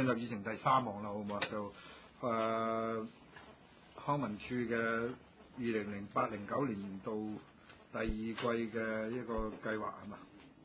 進入議程第3項啦，好唔好啊？就康文署嘅2008-09年度第2季嘅一個計劃係嘛？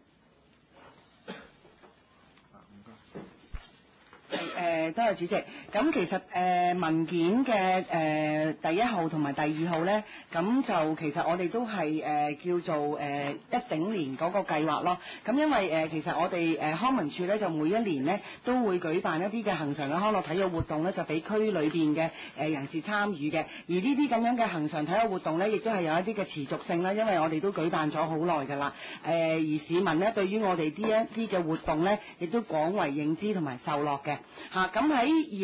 唔該。 多謝主席。咁其實文件嘅第1號同埋第2號咧，咁就其實我哋都係叫做一整年嗰個計劃咯。咁因為其實我哋康文署咧就每一年咧都會舉辦一啲嘅恆常嘅康樂體育活動咧，就俾區裏邊嘅人士參與嘅。而呢啲咁樣嘅恆常體育活動咧，亦都係有一啲嘅持續性啦，因為我哋都舉辦咗好耐㗎啦。而市民咧對於我哋呢一啲嘅活動咧，亦都廣為認知同埋受落嘅。咁喺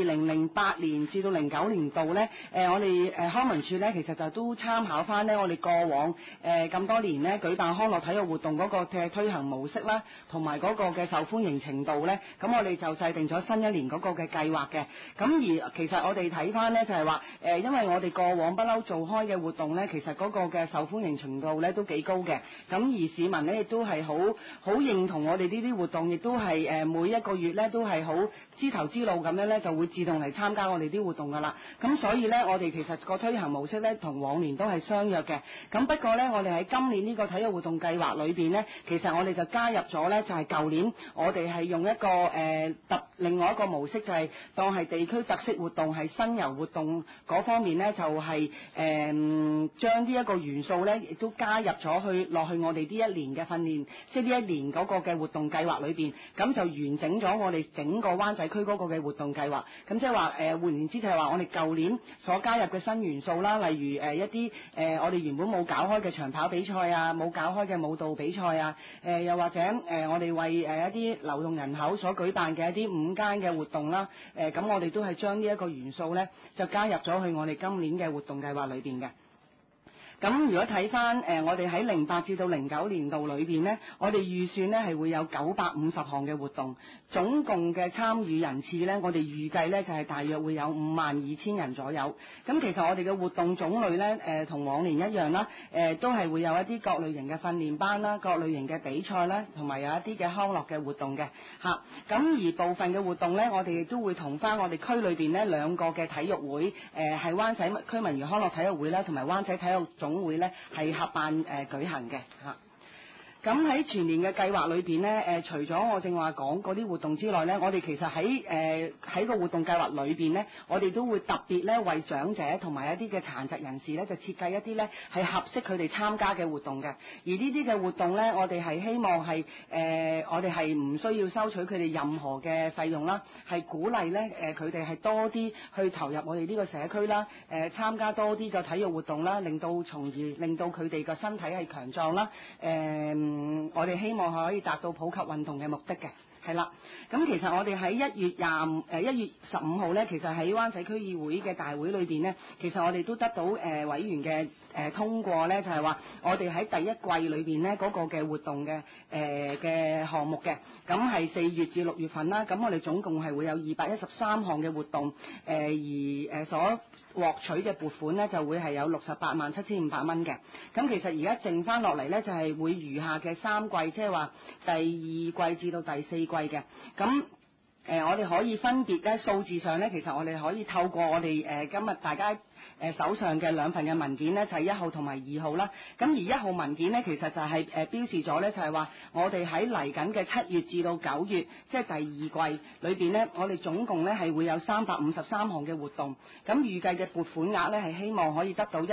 2008年至到09年度咧，我哋康文署咧其實就都參考翻咧我哋過往咁多年咧舉辦康樂體育活動嗰個嘅推行模式啦，同埋嗰個嘅受歡迎程度咧，咁我哋就制定咗新一年嗰個嘅計劃嘅。咁而其實我哋睇翻咧就係話因為我哋過往不嬲做開嘅活動咧，其實嗰個嘅受歡迎程度咧都幾高嘅。咁而市民咧亦都係好認同我哋呢啲活動，亦都係每一個月咧都係好知頭知路咁樣咧，就會自動嚟參加我哋啲活動噶啦。咁所以咧，我哋其實個推行模式咧，同往年都係相約嘅。咁不過咧，我哋喺今年呢個體育活動計劃裏邊咧，其實我哋就加入咗咧，就係舊年我哋係用一個另外一個模式，就係當係地區特色活動，係新遊活動嗰方面咧，就係將呢一個元素咧，亦都加入咗落去我哋呢一年嘅訓練，即係呢一年嗰個嘅活動計劃裏邊，咁就完整咗我哋整個灣仔區嗰個嘅活動計劃。咁即係話換言之就係話我哋舊年所加入嘅新元素啦，例如一啲我哋原本冇搞開嘅長跑比賽啊，冇搞開嘅舞蹈比賽啊，又或者我哋為一啲流動人口所舉辦嘅一啲午間嘅活動啦，咁我哋都係將呢一個元素咧就加入咗去我哋今年嘅活動計劃裏邊嘅。咁如果睇翻我哋喺08至到09年度裏邊呢，我哋預算呢係會有950項嘅活動，總共嘅參與人次呢，我哋預計呢就係大約會有52,000人左右。咁其實我哋嘅活動種類呢，同往年一樣啦，都係會有一啲各類型嘅訓練班啦，各類型嘅比賽啦，同埋有一啲嘅康樂嘅活動嘅嚇。咁而部分嘅活動呢，我哋亦都會同翻我哋區裏邊呢兩個嘅體育會，係灣仔區文娛康樂體育會啦，同埋灣仔體育總會咧係合辦舉行嘅嚇。咁喺全年嘅計劃裏邊呢，除咗我正話講嗰啲活動之外呢，我哋其實喺個活動計劃裏邊呢，我哋都會特別咧為長者同埋一啲嘅殘疾人士呢，就設計一啲呢係合適佢哋參加嘅活動嘅。而呢啲嘅活動呢，我哋係希望係我哋係唔需要收取佢哋任何嘅費用啦，係鼓勵呢佢哋係多啲去投入我哋呢個社區啦，參加多啲嘅體育活動啦，從而令到佢哋個身體係強壯啦，我哋希望可以達到普及運動嘅目的嘅，係啦。咁其實我哋喺1月15號呢，其實喺灣仔區議會嘅大會裏邊呢，其實我哋都得到委員嘅通過呢，就係話我哋喺第一季裏邊呢嗰個嘅活動嘅項目嘅，咁係4月至6月份啦。咁我哋總共係會有213項嘅活動，而所獲取嘅撥款呢，就會係有687500蚊嘅。咁其實而家剩翻落嚟呢，就係會餘下嘅3季，即係話第2季至到第4季嘅。咁我哋可以分別咧數字上咧，其實我哋可以透過我哋今日大家手上嘅2份嘅文件咧，就係1號同埋2號啦。咁而1號文件咧，其實就係標示咗咧，就係話我哋喺嚟緊嘅7月至到9月，即係第2季裏邊咧，我哋總共咧係會有353項嘅活動。咁預計嘅撥款額咧係希望可以得到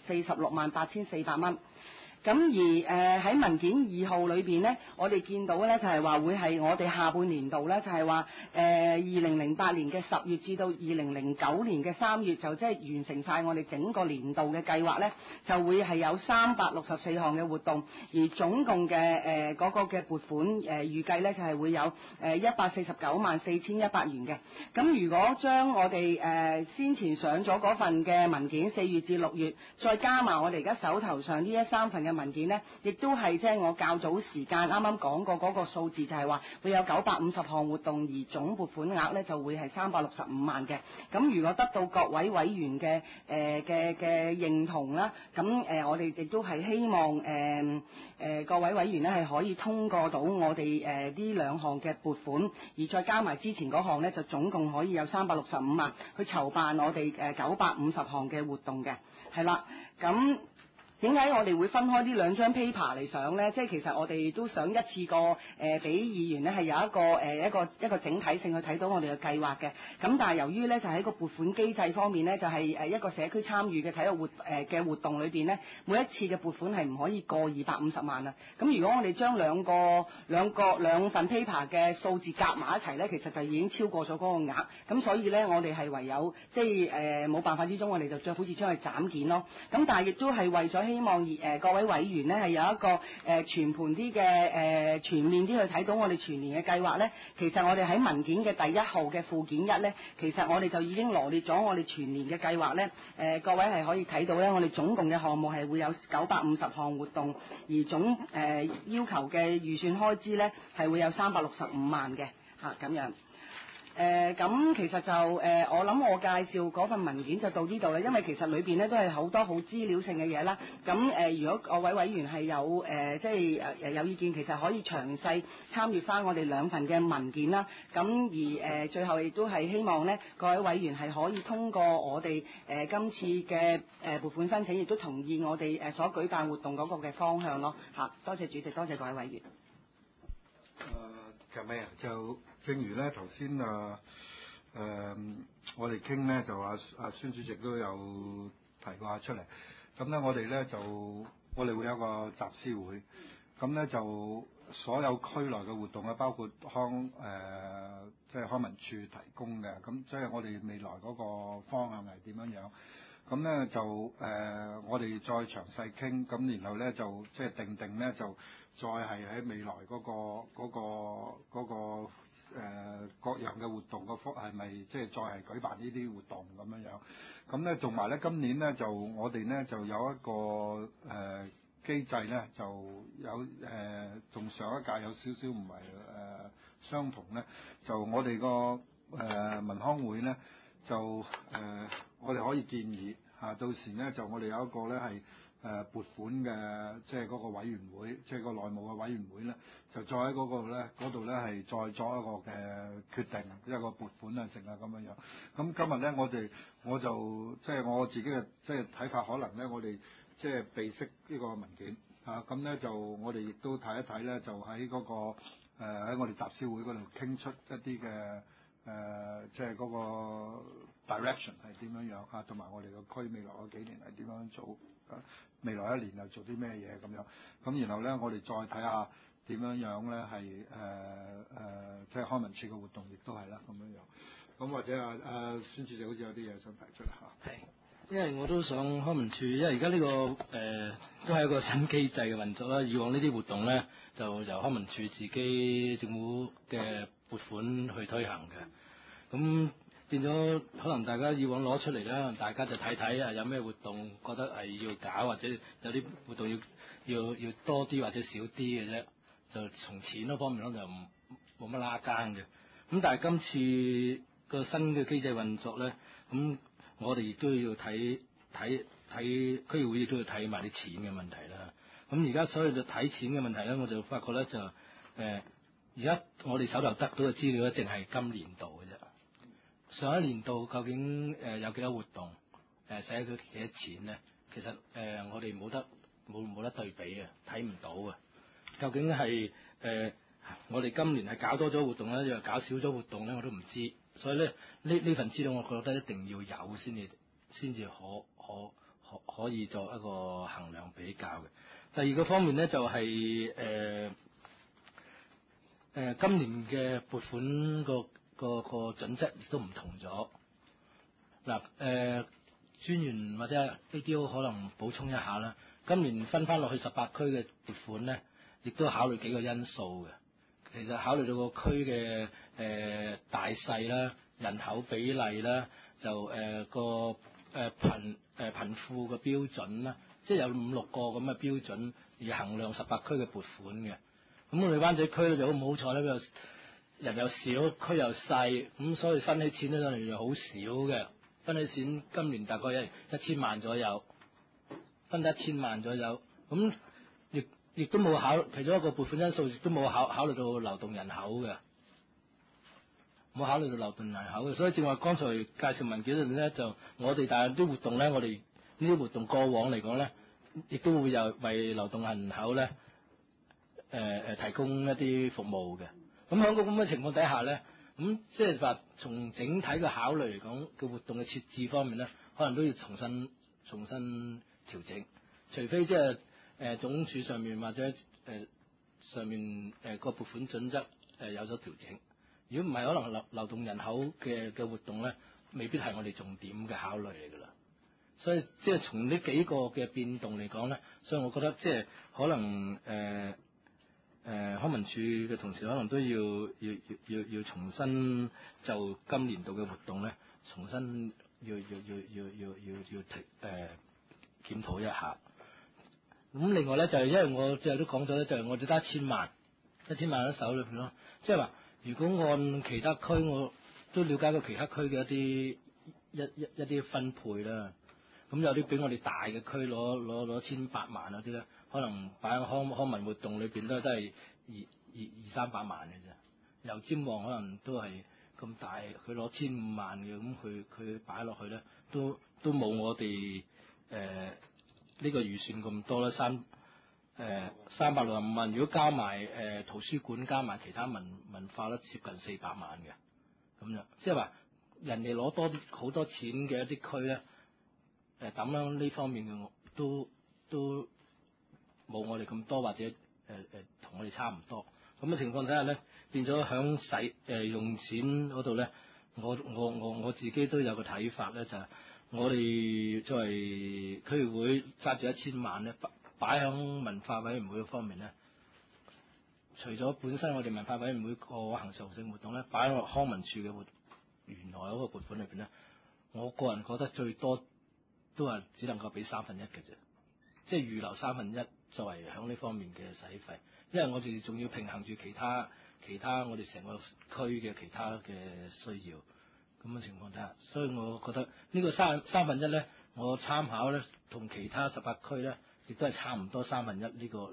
1468400蚊。咁而喺文件2號裏邊呢，我哋見到呢就係話會係我哋下半年度呢，就係話2008年嘅10月至到2009年嘅3月，就即係完成晒我哋整個年度嘅計劃呢，就會係有364項嘅活動，而總共嘅嗰個嘅撥款預計呢，就係會有1494100元嘅。咁如果將我哋先前上咗嗰份嘅文件4月至6月，再加埋我哋而家手頭上呢3份嘅嘅文件呢，亦都係即係我較早時間啱啱講過嗰個數字，就係話會有950項活動，而總撥款額呢就會係365萬嘅。咁如果得到各位委員嘅認同啦，咁我哋亦都係希望各位委員呢係可以通過到我哋呢兩項嘅撥款，而再加埋之前嗰項呢，就總共可以有365萬去籌辦我哋950項嘅活動嘅，係啦，咁。點解我哋會分開呢兩張 paper 嚟上呢？即係其實我哋都想一次過俾議員呢係有一個整體性去睇到我哋嘅計劃嘅。咁但係由於呢就喺個撥款機制方面呢，就係一個社區參與嘅體育嘅活動裏邊呢，每一次嘅撥款係唔可以過250萬啊。咁如果我哋將兩份 paper 嘅數字夾埋一齊呢，其實就已經超過咗嗰個額。咁所以呢，我哋係唯有即係冇辦法之中，我哋就好似將佢斬件咯。咁但係亦都係為咗希望各位委員呢係有一個全盤啲嘅全面啲去睇到我哋全年嘅計劃呢。其實我哋喺文件嘅第1號嘅附件1呢，其實我哋就已經羅列咗我哋全年嘅計劃呢。各位係可以睇到呢，我哋總共嘅項目係會有950項活動，而總要求嘅預算開支呢係會有365萬嘅咁樣。咁其實就我諗我介紹嗰份文件就到呢度啦，因為其實裏邊咧都係好多好資料性嘅嘢啦。咁如果各位委員係有即係有意見，其實可以詳細參與翻我哋兩份嘅文件啦。咁而最後亦都係希望咧各位委員係可以通過我哋今次嘅撥款申請，亦都同意我哋所舉辦活動嗰個嘅方向咯。多謝主席，多謝各位委員。 就咩啊？就正如咧頭先我哋傾咧就孫主席都有提過出嚟。咁咧我哋咧我哋會有個集思會，咁咧就所有區內嘅活動啊，包括即係康文署提供嘅，咁即係我哋未來嗰個方向係點樣樣。咁咧就我哋再詳細傾，咁然後咧就即係定咧就再係喺未來嗰個各樣嘅活動個幅係咪即係再係舉辦呢啲活動咁樣樣。咁咧同埋咧今年咧就我哋咧就有一個機制咧就有同上一屆有少少唔係相同咧，就我哋個文康會咧就我哋可以建議到時咧就我哋有一個咧係撥款嘅，即係嗰個委員會，即係個內務嘅委員會咧，就再喺嗰度咧係再作一個嘅決定，一個撥款啊成啊咁樣樣。咁今日咧我就即係我自己嘅即係睇法，可能咧我哋即係備悉呢個文件咁咧就我哋亦都睇一睇咧，就喺嗰個喺我哋集思會嗰度傾出一啲嘅即係嗰個 direction 係點樣樣同埋我哋個區未來嗰幾年係點樣做未來一年又做啲咩嘢咁樣。咁然後咧我哋再睇下點樣樣咧係即係康文署嘅活動亦都係啦咁樣樣。咁或者孫主席好似有啲嘢想提出係，因為我都想康文署，因為而家呢個都係一個新機制嘅運作啦。以往呢啲活動咧就由康文署自己政府嘅撥款去推行嘅，咁變咗可能大家以往攞出嚟咧，大家就睇睇有咩活動覺得係要搞，或者有啲活動要多啲或者少啲嘅啫，就從錢嗰方面咧就冇乜拉更嘅。咁但係今次個新嘅機制運作咧，咁我哋亦都要睇區議會亦都要睇埋啲錢嘅問題啦。咁而家所以就睇錢嘅問題咧，我就發覺咧就而家我哋手頭得到嘅資料咧，淨係今年度嘅啫。上一年度究竟有幾多活動，使咗幾多錢咧？其實我哋冇得對比嘅，睇唔到嘅。究竟係我哋今年係搞多咗活動咧，又搞少咗活動咧，我都唔知。所以咧呢份資料，我覺得一定要有先至可以作一個衡量比較嘅。第二個方面咧就係今年嘅撥款個準則亦都唔同咗。嗱專員或者 ADO 可能補充一下啦。今年分翻落去18區嘅撥款咧，亦都考慮幾個因素嘅。其實考慮到個區嘅大細啦、人口比例啦，就個貧富嘅標準啦， 即係有5-6個咁嘅標準而衡量18區嘅撥款嘅。咁我哋灣仔區咧就好唔好彩咧，人又少，區又細，咁所以分起錢咧上嚟又好少嘅。分起錢今年大概1000萬左右，分得1000萬左右。咁亦都冇其中一個撥款因素，亦都冇考慮到流動人口嘅，冇考慮到流動人口嘅。所以正話剛才介紹文件嗰陣咧，就我哋但係啲活動咧，我哋呢啲活動過往嚟講咧，亦都會有為流動人口咧提供一啲服務嘅。咁喺個咁嘅情況底下咧，咁即係話從整體嘅考慮嚟講，嘅活動嘅設置方面咧，可能都要重新調整，除非即係總署上面或者上面個撥款準則有咗調整。如果唔係，可能流動人口嘅活動咧，未必係我哋重點嘅考慮嚟㗎啦。所以即係從呢幾個嘅變動嚟講咧，所以我覺得即係可能康文署嘅同事可能都要重新就今年度嘅活動咧，重新要檢討一下。咁另外咧就係因為我即係都講咗咧，就係我哋得1000萬喺手裏邊咯。即係話，如果按其他區，我都了解過其他區嘅一啲分配啦。咁有啲比我哋大嘅區攞1800萬嗰啲咧，可能擺喺康文活動裏邊都係200-300萬嘅啫。油尖旺可能都係咁大，佢攞1500萬嘅，咁佢擺落去咧，都冇我哋呢個預算咁多啦，365萬。如果加埋圖書館加埋其他文化咧，接近400萬嘅咁樣。即係話人哋攞好多錢嘅一啲區咧。咁樣呢方面嘅都冇我哋咁多，或者同我哋差唔多咁嘅情況底下咧，變咗響用錢嗰度咧，我自己都有個睇法咧，就係我哋作為區議會揸住1000萬咧，擺響文化委員會方面咧，除咗本身我哋文化委員會個恆常性活動咧，擺喺康文署嘅原來嗰個撥款裏邊咧，我個人覺得最多都係只能夠俾1/3嘅啫，即係預留1/3作為響呢方面嘅使費，因為我哋仲要平衡住其他我哋成個區嘅其他嘅需要咁嘅情況底下，所以我覺得呢個1/3咧，我參考咧同其他18區咧，亦都係差唔多1/3呢個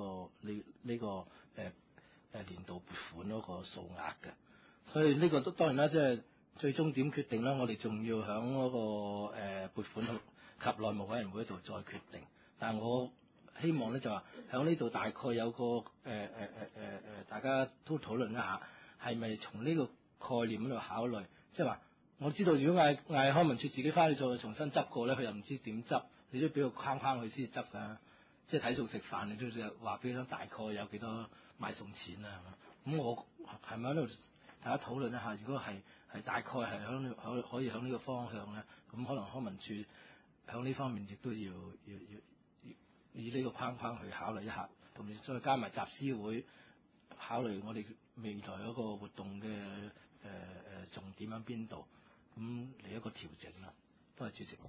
年度撥款嗰個數額嘅，所以呢個都當然啦，即係最終點決定啦，我哋仲要響嗰個撥款及內務委員會度再決定。但係我希望咧就話響呢度大概有個大家都討論一下，係咪從呢個概念嗰度考慮？即係話我知道如果嗌康文署自己翻去再重新執過咧，佢又唔知點執，你都俾個框佢先執㗎。即係睇餸食飯，你都話俾佢大概有幾多買餸錢啊？咁我係咪喺度大家討論一下？如果係大概係可以響呢個方向咧，咁可能康文署響呢方面亦都要以呢個框去考慮一下，同埋再加埋集思會考慮我哋未來嗰個活動嘅重點喺邊度，咁嚟一個調整啦。多謝主席。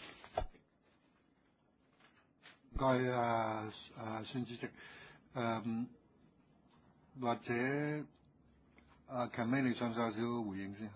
唔該孫主席，或者近尾你想有少少回應先嚇。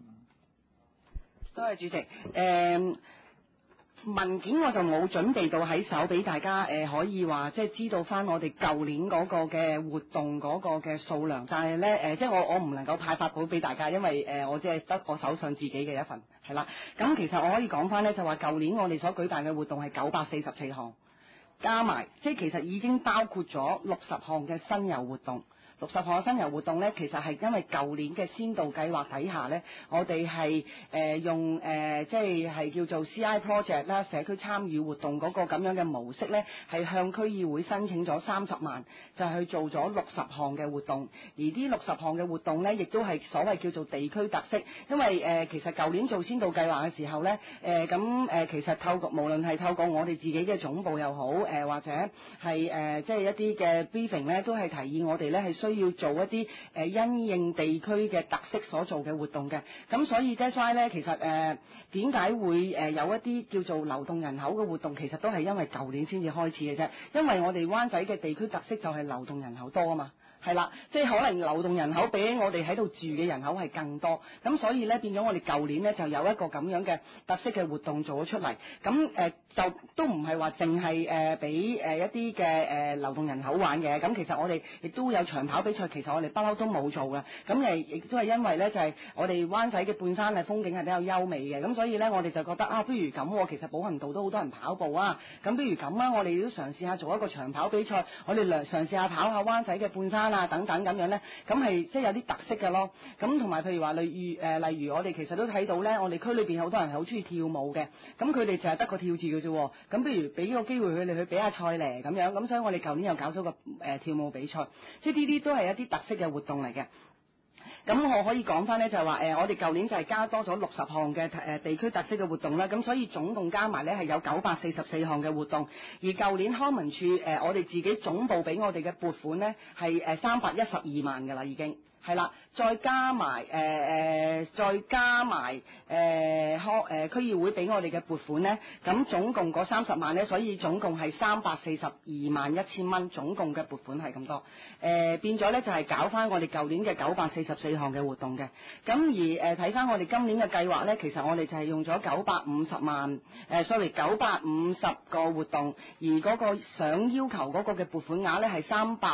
多謝主席。文件我就冇準備到喺手俾大家，可以話即係知道翻我哋舊年嗰個嘅活動嗰個嘅數量，但係咧即係我唔能夠派發到俾大家，因為我只係得我手上自己嘅一份，係啦。咁其實我可以講翻咧，就話舊年我哋所舉辦嘅活動係944項，加埋即係其實已經包括咗60項嘅新遊活動。60項嘅新遊活動咧，其實係因為舊年嘅先導計劃底下咧，我哋係用即係叫做 CI project 啦，社區參與活動嗰個咁樣嘅模式咧，係向區議會申請咗30萬，就係去做咗60項嘅活動。而呢60項嘅活動咧，亦都係所謂叫做地區特色，因為其實舊年做先導計劃嘅時候咧，其實無論係透過我哋自己嘅總部又好，或者係即係一啲嘅 briefing 咧，都係提議我哋咧係需需要做一啲因應地區嘅特色所做嘅活動嘅。咁所以 that's why 咧，其實點解會有一啲叫做流動人口嘅活動，其實都係因為舊年先至開始嘅啫。因為我哋灣仔嘅地區特色就係流動人口多啊嘛。係啦，即係可能流動人口比起我哋喺度住嘅人口係更多，咁所以咧變咗我哋舊年咧就有一個咁樣嘅特色嘅活動做咗出嚟，咁就都唔係話淨係俾一啲嘅流動人口玩嘅，咁其實我哋亦都有長跑比賽，其實我哋不嬲都冇做嘅，咁亦都係因為咧就係我哋灣仔嘅半山嘅風景係比較優美嘅，咁所以咧我哋就覺得不如咁，其實寶雲道都好多人跑步啊，咁不如咁啊，我哋都嘗試下做一個長跑比賽，我哋嘗試下跑下灣仔嘅半山啊等等咁樣咧，咁係即係有啲特色嘅咯。咁同埋譬如話例如我哋其實都睇到咧，我哋區裏邊好多人係好中意跳舞嘅，咁佢哋就係得個跳字嘅啫。咁不如俾個機會佢哋去比下賽咧咁樣，咁所以我哋舊年又搞咗個跳舞比賽，即係呢啲都係一啲特色嘅活動嚟嘅。咁我可以講翻咧，就係話我哋舊年就係加多咗60項嘅地區特色嘅活動啦，咁所以總共加埋咧係有944項嘅活動，而舊年康文署我哋自己總部俾我哋嘅撥款咧係312萬㗎啦已經。係啦，再加埋區議會俾我哋嘅撥款咧，咁總共嗰30萬咧，所以總共係342萬1千蚊，總共嘅撥款係咁多。變咗咧就係搞翻我哋舊年嘅944項嘅活動嘅。咁而睇翻我哋今年嘅計劃咧，其實我哋就係用咗950個活動，而嗰個想要求嗰個嘅撥款額咧係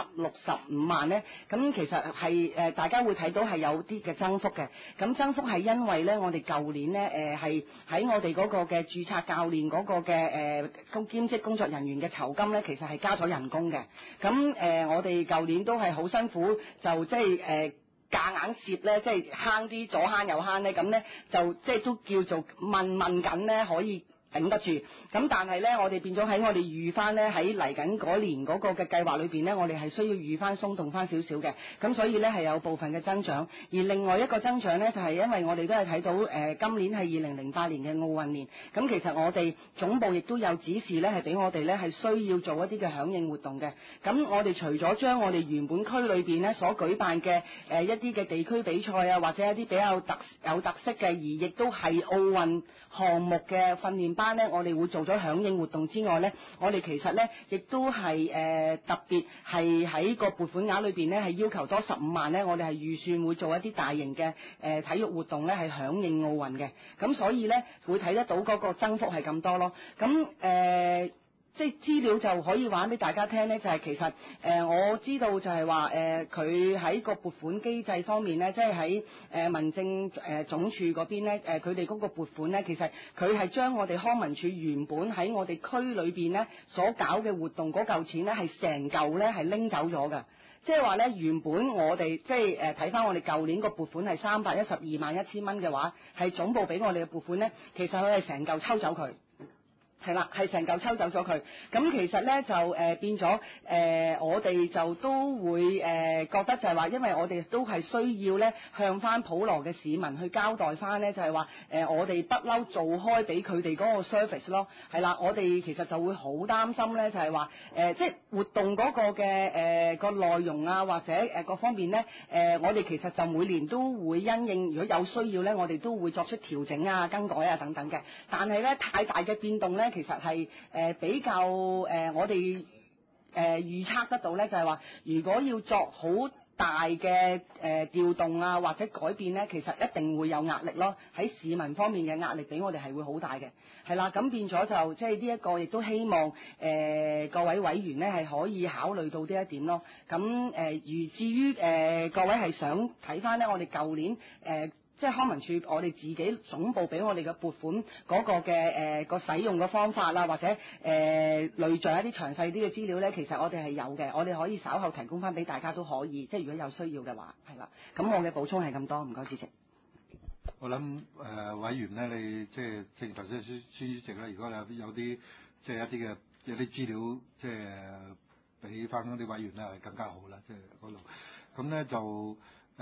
365萬咧，咁其實係大家會睇到係有啲嘅增幅嘅，咁增幅係因為咧，我哋舊年咧係喺我哋嗰個嘅註冊教練嗰個嘅兼職工作人員嘅酬金咧，其實係加咗人工嘅。咁我哋舊年都係好辛苦，就即係夾硬攝咧，即係慳啲左慳右慳咧，咁咧就即係都叫做問緊咧可以頂得住，咁但係咧，我哋變咗喺我哋預翻咧喺嚟緊嗰年嗰個嘅計劃裏邊咧，我哋係需要預翻鬆動翻少少嘅，咁所以咧係有部分嘅增長，而另外一個增長咧就係因為我哋都係睇到今年係2008年嘅奧運年，咁其實我哋總部亦都有指示咧係俾我哋咧係需要做一啲嘅響應活動嘅，咁我哋除咗將我哋原本區裏邊咧所舉辦嘅一啲嘅地區比賽啊，或者一啲比較有特色嘅，而亦都係奧運項目嘅訓練班咧，我哋會做咗響應活動之外咧，我哋其實咧亦都係特別係喺個撥款額裏邊咧係要求多15萬咧，我哋係預算會做一啲大型嘅體育活動咧係響應奧運嘅，咁所以咧會睇得到嗰個增幅係咁多咯，咁即係資料就可以話俾大家聽咧，就係其實我知道就係話佢喺個撥款機制方面咧，即係喺民政總署嗰邊咧，佢哋嗰個撥款咧，其實佢係將我哋康文署原本喺我哋區裏邊咧所搞嘅活動嗰嚿錢咧，係成嚿咧係拎走咗㗎。即係話咧，原本我哋即係睇翻我哋舊年個撥款係312萬1千蚊嘅話，係總部俾我哋嘅撥款咧，其實佢係成嚿抽走佢。係啦，係成嚿抽走咗佢。咁其實咧就變咗我哋就都會覺得就係話，因為我哋都係需要咧向翻普羅嘅市民去交代翻咧，就係話我哋不嬲做開俾佢哋嗰個 service 咯。係啦，我哋其實就會好擔心咧，就係話即係活動嗰個嘅個內容啊，或者各方面咧我哋其實就每年都會因應，如果有需要咧，我哋都會作出調整啊、更改啊等等嘅。但係咧太大嘅變動咧，其實係比較我哋預測得到咧，就係話如果要作好大嘅調動啊或者改變咧，其實一定會有壓力咯。喺市民方面嘅壓力俾我哋係會好大嘅，係啦。咁變咗就即係呢一個亦都希望各位委員咧係可以考慮到呢一點咯。咁至於各位係想睇翻咧，我哋舊年即係康文署，我哋自己總部俾我哋嘅撥款嗰個嘅個使用嘅方法啦，或者累聚一啲詳細啲嘅資料咧，其實我哋係有嘅，我哋可以稍後提供翻俾大家都可以，即係如果有需要嘅話，係啦。咁我嘅補充係咁多，唔該主席。 我諗委員咧，你即係正如頭先孫主席咧，如果有啲即係一啲資料，即係俾翻嗰啲委員咧，係更加好啦，即係嗰度。咁咧就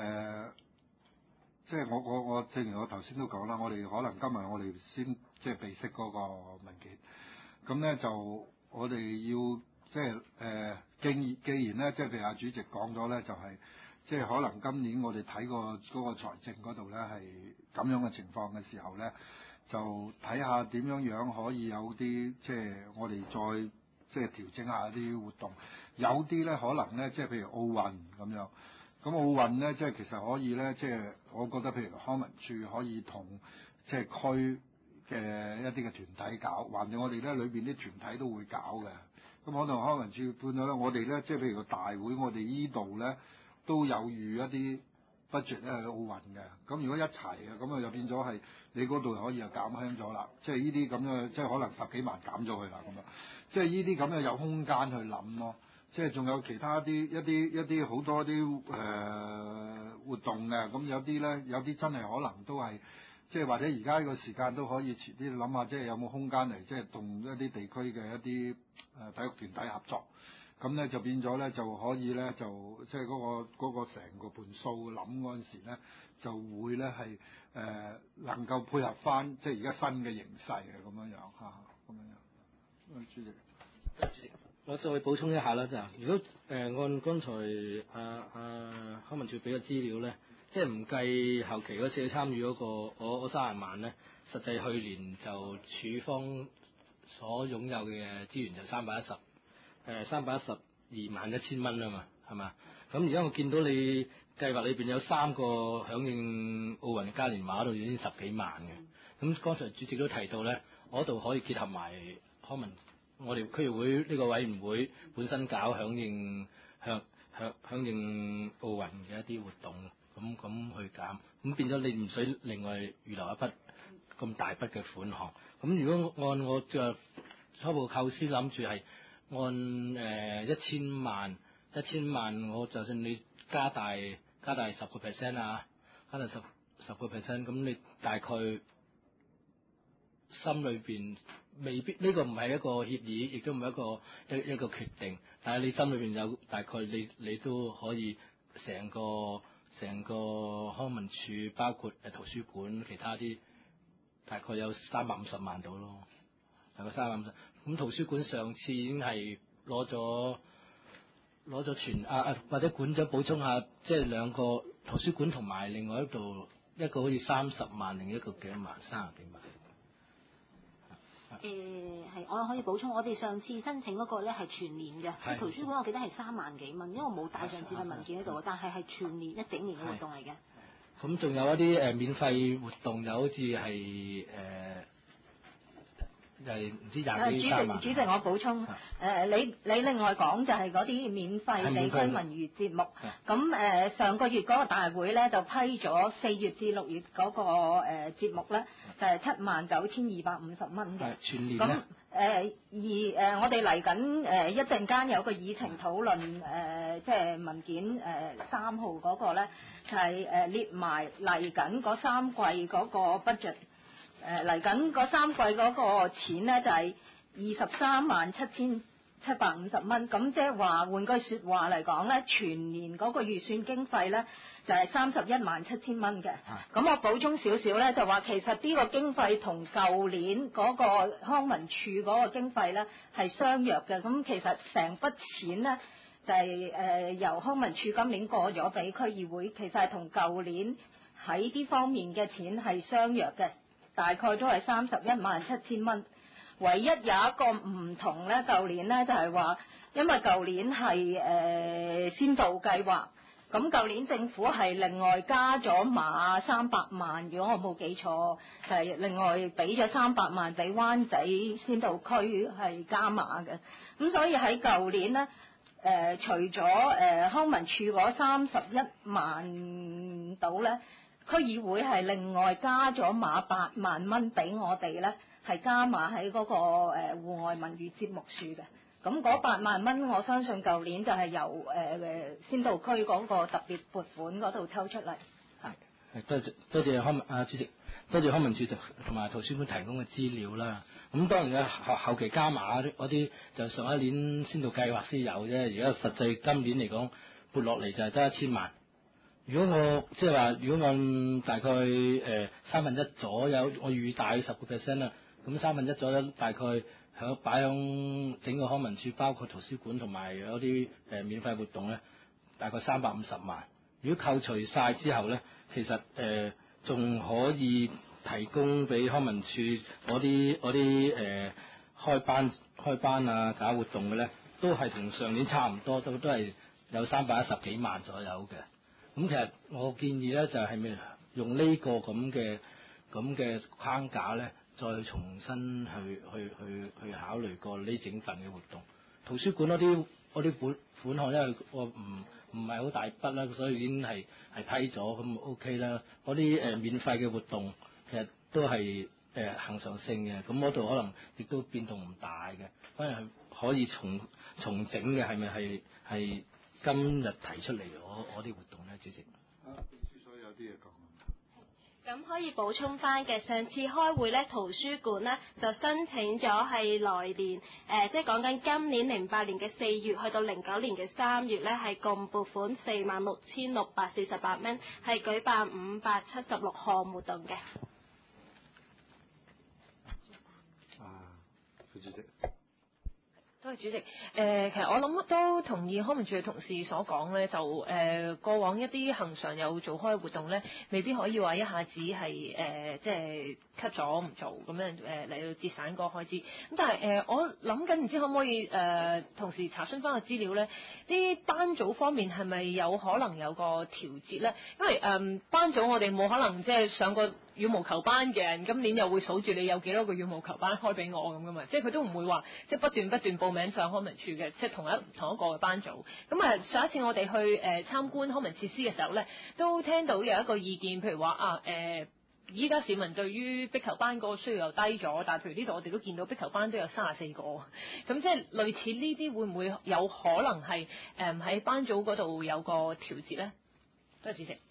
即係我正如我頭先都講啦，我哋可能今日我哋先即係備悉嗰個文件，咁咧就我哋要即係既然咧，即係譬如阿主席講咗咧，就係即係可能今年我哋睇過嗰個財政嗰度咧係咁樣嘅情況嘅時候咧，就睇下點樣可以有啲即係我哋再即係調整下啲活動，有啲咧可能咧即係譬如奧運咁樣，咁奧運咧即係其實可以咧，即係我覺得譬如康文署可以同即係區嘅一啲嘅團體搞，或者我哋咧裏邊啲團體都會搞嘅。咁可能康文署判咗咧，我哋咧即係譬如個大會，我哋依度咧都有預一啲 budget 咧去奧運嘅。咁如果一齊嘅，咁啊就變咗係你嗰度可以又減輕咗啦。即係呢啲咁嘅，即係可能10幾萬減咗佢啦咁樣。即係呢啲咁嘅有空間去諗咯。即係仲有其他一啲好多啲活動嘅，咁有啲咧有啲真係可能都係。即係或者而家呢個時間都可以遲啲諗下，即係有冇空間嚟，即係同一啲地區嘅一啲體育團體合作，咁咧就變咗咧就可以咧就即係嗰個成個盤數諗嗰陣時咧，就會咧係能夠配合翻即係而家新嘅形勢嘅咁樣樣嚇，咁樣樣。主席， 我再補充一下啦，就如果按剛才康文署俾嘅資料咧。即係唔計後期嗰次參與嗰個我30萬咧，實際去年就署方所擁有嘅資源就3121000蚊啊嘛，係嘛？咁而家我見到你計劃裏邊有3個響應奧運嘉年華度已經10幾萬嘅，咁剛才主席都提到咧，我度可以結合埋康文，我哋區議會呢個委員會本身搞響應奧運嘅一啲活動。咁去減，咁變咗你唔使另外預留一筆咁大筆嘅款項。咁如果按我嘅初步構思諗住係按1000萬，我就算你加大10% 啊，加大10%，咁你大概心裏邊未必呢個唔係一個協議，亦都唔係一個決定，但係你心裏邊有大概你都可以成個康文署包括圖書館其他啲大概有350萬到咯，大概350。咁圖書館上次已經係攞咗全或者館長補充下，即係2個圖書館同埋另外一度一個好似30萬，另一個幾多萬，30幾萬。 係，我可以補充，我哋上次申請嗰個咧係全年嘅，圖書館我記得係3萬幾蚊，因為我冇帶上次嘅文件喺度，但係全年一整年嘅活動嚟嘅。 咁仲有一啲免費活動，又好似係係唔知20幾30萬。 主席，我補充，你另外講就係嗰啲免費地區文娛節目，咁上個月嗰個大會咧就批咗4月至6月嗰個節目咧，就係79250蚊嘅。 全年咁而我哋嚟緊一陣間有個議程討論即係文件3號嗰個咧，就係列埋嚟緊嗰3季嗰個 budget。嚟緊嗰3季嗰個錢咧就係237750蚊，咁即係話換句説話嚟講咧，全年嗰個預算經費咧就係317000蚊嘅。咁我補充少少咧，就話其實呢個經費同舊年嗰個康文署嗰個經費咧係相若嘅。咁其實成筆錢咧就係由康文署今年過咗俾區議會，其實係同舊年喺呢方面嘅錢係相若嘅。大概都係317000蚊，唯一有一個唔同咧，舊年咧就係話，因為舊年係先導計劃，咁舊年政府係另外加咗碼300萬，如果我冇記錯，就係另外俾咗300萬俾灣仔先導區係加碼嘅，咁所以喺舊年咧，除咗康文署嗰31萬度咧。區議會係另外加咗碼8萬蚊俾我哋咧，係加碼喺嗰個戶外文娛節目處嘅。咁嗰8萬蚊，我相信舊年就係由先導區嗰個特別撥款嗰度抽出嚟。 係多謝主席，多謝康文署同埋圖書館提供嘅資料啦。咁當然嘅後期加碼嗰啲就上一年先導計劃先有啫，而家實際今年嚟講撥落嚟就係得1000萬。如果我即係話，如果按大概1/3左右，我預大10% 啦，咁1/3左右大概擺響整個康文署，包括圖書館同埋有啲免費活動咧，大概350萬。如果扣除晒之後咧，其實仲可以提供俾康文署嗰啲開班啊搞活動嘅咧，都係同上年差唔多，都係有310幾萬左右嘅。咁其實我建議咧就係用呢個咁嘅框架咧，再重新去考慮過呢整份嘅活動。圖書館嗰啲款項，因為我唔係好大筆啦，所以已經係批咗，咁 OK 啦。嗰啲免費嘅活動其實都係恆常性嘅，咁嗰度可能亦都變動唔大嘅，反而係可以重整嘅，係咪係今日提出嚟嗰啲活動咧，主席？ 所以有啲嘢講。 咁可以補充翻嘅，上次開會咧，圖書館咧就申請咗係來年即係講緊今年08年嘅4月去到09年嘅3月咧，係共撥款46,648蚊，係舉辦576項活動嘅。 副主席。 多謝主席。其實我諗都同意康文署嘅同事所講咧，就過往一啲恆常有做開嘅活動咧，未必可以話一下子係即係 cut 咗唔做咁樣嚟到節省個開支。咁但係我諗緊唔知可唔可以同時查詢翻個資料咧？啲班組方面係咪有可能有個調節咧？因為班組我哋冇可能即係上個羽毛球班嘅人，今年又會數住你有幾多個羽毛球班開俾我咁噶嘛？即係佢都唔會話即係不斷報名上康文署嘅，即係同一個嘅班組。咁上一次我哋去參觀康文設施嘅時候咧，都聽到有一個意見，譬如話依家市民對於壁球班個需要又低咗，但係譬如呢度我哋都見到壁球班都有34個，咁即係類似呢啲會唔會有可能係喺班組嗰度有個調節咧？多謝主席。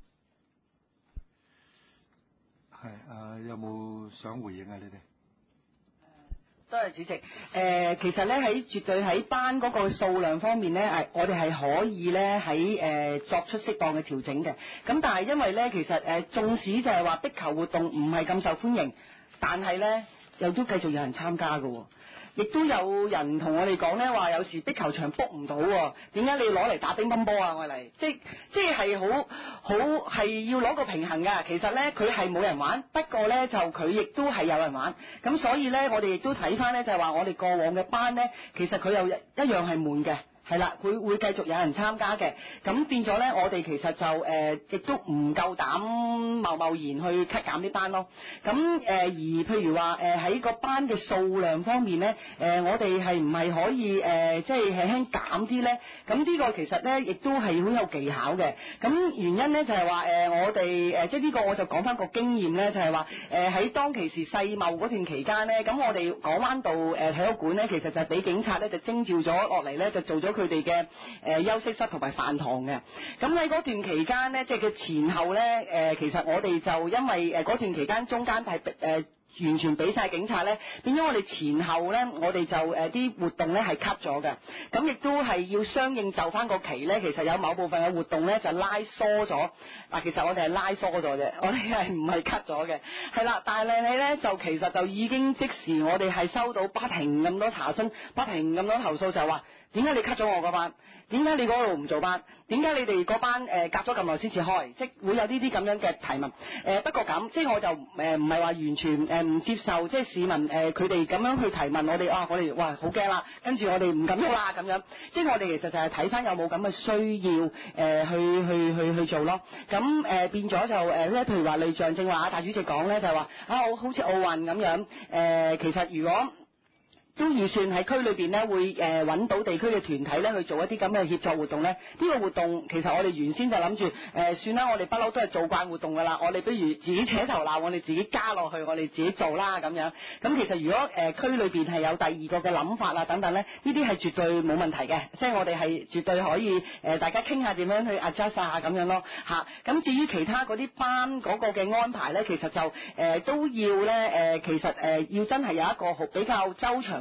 係有冇想回應啊？你哋？ 多謝主席。其實咧絕對喺班嗰個數量方面咧，我哋係可以咧喺作出適當嘅調整嘅。咁但係因為咧，其實縱使就係話壁球活動唔係咁受歡迎，但係咧又都繼續有人參加㗎喎。亦都有人同我哋講咧話，有時壁球場 book 唔到喎，點解你攞嚟打乒乓波啊？我嚟即係好係要攞個平衡㗎。其實咧佢係冇人玩，不過咧就佢亦都係有人玩。咁所以咧我哋亦都睇翻咧就係話我哋過往嘅班咧，其實佢又一樣係悶嘅。係啦，佢會繼續有人參加嘅，咁變咗咧，我哋其實就亦都唔夠膽貿然去 cut 減啲班咯。咁而譬如話喺個班嘅數量方面咧，我哋係唔係可以即係輕輕減啲咧？咁呢個其實咧亦都係好有技巧嘅。咁原因咧就係話我哋即係呢個我就講翻個經驗咧，就係話喺當其時世貿嗰段期間咧，咁我哋港灣道體育館咧，其實就係俾警察咧就徵召咗落嚟咧，就做咗佢哋嘅休息室同埋飯堂嘅。咁喺嗰段期間咧，即係佢前後咧其實我哋就因為嗰段期間中間係完全俾晒警察咧，變咗我哋前後咧，我哋就啲活動咧係 cut 咗嘅。咁亦都係要相應就翻個期咧，其實有某部分嘅活動咧就拉疏咗。嗱，其實我哋係拉疏咗啫，我哋係唔係 cut 咗嘅。係啦，但係你咧就其實就已經即時我哋係收到不停咁多查詢，不停咁多投訴，就話點解你 cut 咗我嗰班？點解你嗰度唔做班？點解你哋嗰班隔咗咁耐先至開？即會有呢啲咁樣嘅提問。不過咁，即係我就唔係話完全唔接受，即係市民佢哋咁樣去提問我哋，我哋哇好驚啦，跟住我哋唔敢喐啦咁樣。即係我哋其實就係睇翻有冇咁嘅需要去做咯。咁變咗就譬如話類像正話大主席講咧，就係話我好似奧運咁樣其實如果都預算喺區裏邊咧，會揾到地區嘅團體咧去做一啲咁嘅協作活動咧。呢個活動其實我哋原先就諗住算啦，我哋不嬲都係做慣活動㗎啦。我哋不如自己扯頭鬧，我哋自己加落去，我哋自己做啦咁樣。咁其實如果區裏邊係有第二個嘅諗法啊等等咧，呢啲係絕對冇問題嘅，即係我哋係絕對可以大家傾下點樣去 adjust 下咁樣咯嚇。咁至於其他嗰啲班嗰個嘅安排咧，其實就都要咧其實要真係有一個比較周詳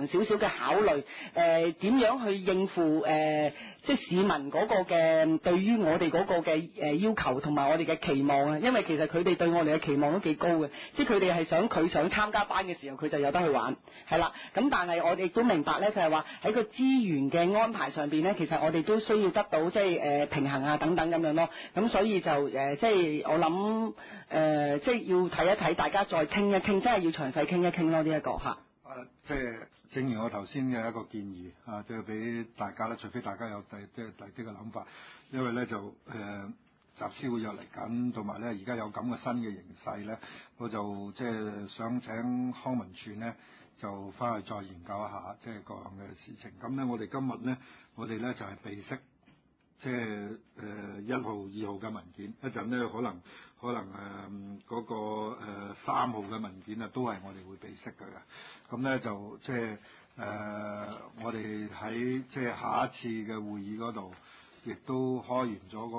少少嘅考慮，點樣去應付即係市民嗰個嘅對於我哋嗰個嘅要求同埋我哋嘅期望啊，因為其實佢哋對我哋嘅期望都幾高嘅，即係佢哋係佢想參加班嘅時候佢就有得去玩，係啦。咁但係我哋亦都明白咧，就係話喺個資源嘅安排上邊咧，其實我哋都需要得到即係平衡啊等等咁樣咯。咁所以就即係我諗即係要睇一睇，大家再傾一傾，真係要詳細傾一傾咯呢一個嚇。 即係正如我頭先嘅一個建議啊，即係俾大家咧，除非大家有第啲嘅諗法，因為咧就集思會又嚟緊，同埋咧而家有咁嘅新嘅形勢咧，我就即係想請康文署咧就翻去再研究一下即係各樣嘅事情。咁咧我哋今日咧，我哋咧就係備悉即係1號、2號嘅文件，一陣咧可能嗰個3號嘅文件啊，都係我哋會備悉嘅。咁咧就即係我哋喺即係下一次嘅會議嗰度，亦都開完咗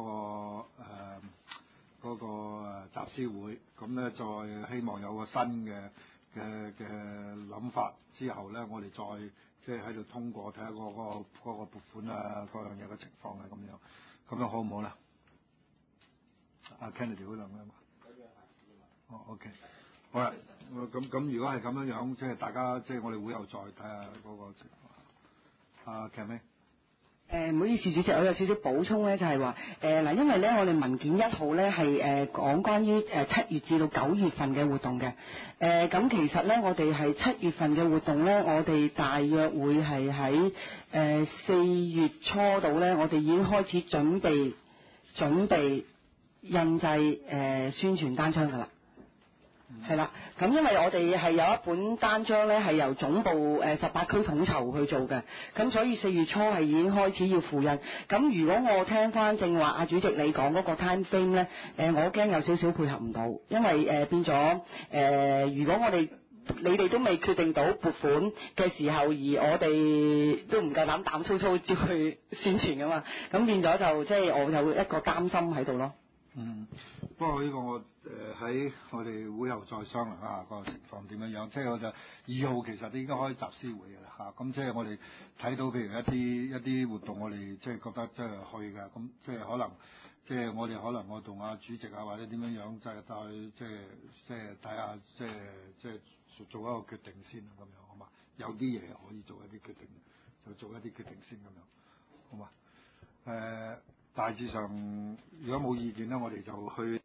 嗰個集思會，咁咧再希望有個新嘅諗法之後咧，我哋再即係喺度通過睇下嗰個撥款啊，各樣嘢嘅情況啊，咁樣好唔好啦？阿 Kennedy 嗰兩個嘛？哦 ，OK， 好啦，咁如果係咁樣，即係大家即係我哋會後再睇下嗰個情況。阿 Kennedy。 唔好意思，主席，我有少少補充咧，就係話嗱，因為咧我哋文件1號咧係講關於7月至到9月份嘅活動嘅，咁其實咧我哋係7月份嘅活動咧，我哋大約會係喺4月初度咧，我哋已經開始準備印製宣傳單張㗎啦。係啦，咁因為我哋係有一本單張咧，係由總部18區統籌去做嘅，咁所以4月初係已經開始要付印。咁如果我聽翻正話阿主席你講嗰個 time frame 咧，我驚有少少配合唔到，因為變咗如果你哋都未決定到撥款嘅時候，而我哋都唔夠膽粗粗照去宣傳噶嘛，咁變咗就即係我有一個擔心喺度咯。 不過呢個我喺我哋會後再商量下個情況點樣，即係我就2號其實都應該開集思會嘅啦嚇，咁即係我哋睇到譬如一啲活動，我哋即係覺得即係去嘅，咁即係可能即係我同阿主席啊或者點樣就係即係睇下即係做一個決定先咁樣好嘛？有啲嘢可以做一啲決定，就做一啲決定先咁樣，好嘛？大致上如果冇意見咧，我哋就去。